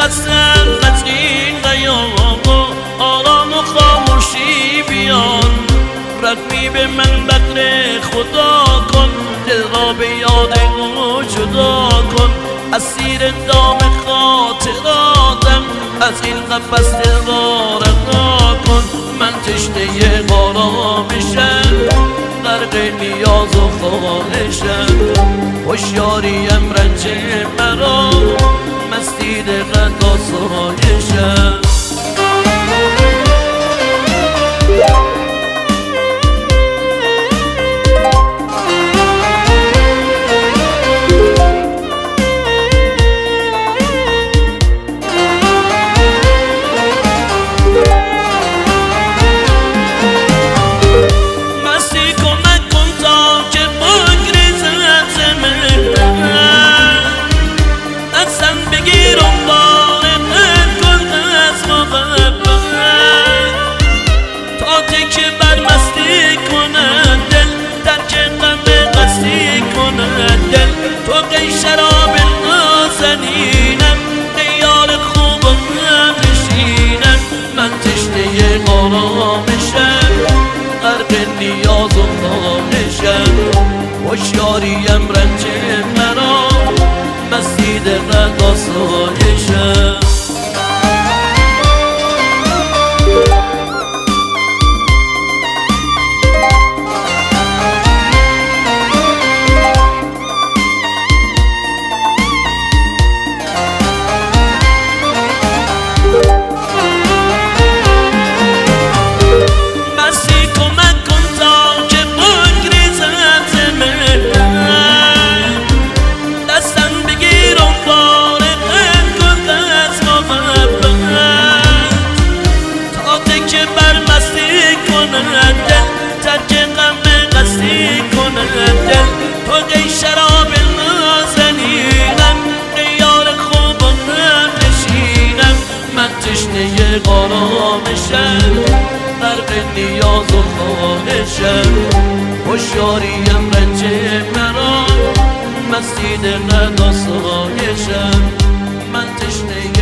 قسم قطعین قیام و آرام و خاموشی بیان. رحمی به من بقل خدا کن، دل را به یاد او جدا کن. اسیر دام خاطراتم، از این قفس دل را رها کن. من تشنه آرامشم، غرق نیاز و خواهشم. هوشیاریم رنج مرا، مستی دقت آسایشم. شراب نازنینم، دیار خوبم نشینم. من تشنه آرامشم، غرق نیاز و خواهشم. هوشیاریم رنج مرا، مستی دقت آسایشم. شراب نازنینم، دیار خوبم نشینم. من تشنه آرامشم، غرق نیاز و خواهشم. هوشیاریم رنج مرا، مستی دقت آسایشم. من تشنه